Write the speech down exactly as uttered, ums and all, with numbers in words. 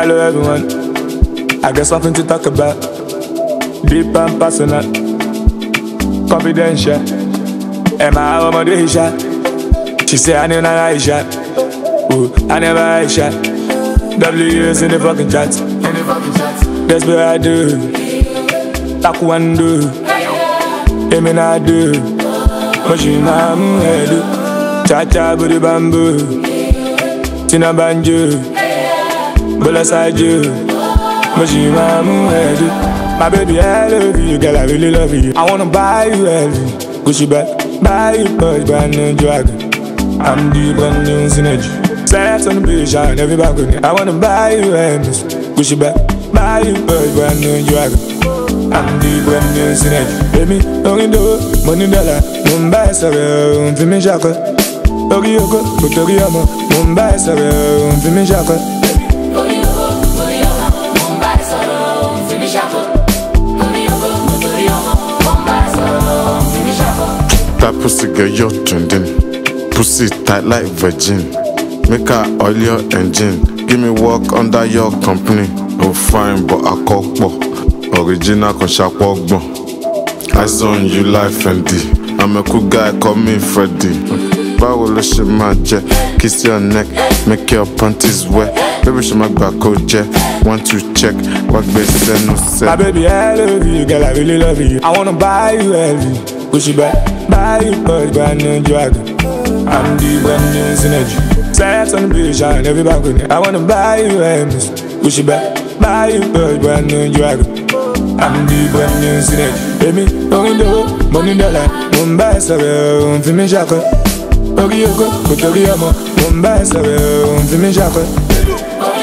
Hello everyone, I got something to talk about. Deep and personal, confidential. Am I home on the shot? She say I never Aisha. Ooh, I never Aisha. W S in the fucking chat. That's what I do. Like one do. Aim and I do. Machine I'm head. Cha cha booty bamboo. Tina banjo. Bola side you. Machine I'm head. My baby, I love you, girl, I really love you. I wanna buy you everything. Gucci bag, buy you Porsche, brand new dragon. I'm the brand new synergy. Sex on the beach, and every balcony. I wanna buy you Hermes. Gucci bag, buy you Porsche, brand new dragon. I'm the brand new synergy. Baby, don't you do money dollar. Mumbai sorry, um, for me shaka. Tori yoko, Tori yama. Mumbai sorry, um, for me shaka. Tori yoko, Tori yama. Mumbai sorry, um, for me shaka. That pussy girl, you're trending. Pussy tight like virgin. Make her oil your engine. Give me work under your company. Oh fine, but I cock bo. Original con sharp walk bo. Eyes on you like Fendi. I'm a cool guy, call me Freddy. Báwo ló ṣe máa jẹ? Kiss your neck, make your panties wet. Baby, she my back jet. Want to check what best no set. My baby, I love you, girl, I really love you. I wanna buy you everything. Push it back, buy you Porsche, brand new dragon. I'm the brand new synergy. Sex on the beach, and every balcony. I wanna buy you Hermes. Push it back, buy you Porsche, brand new dragon. I'm the brand new synergy. Baby, don't you do money dollar. Mumbai sorry, um, for me shaka. Tori yoko, Tori yama. Mumbai sorry, um, for me shaka.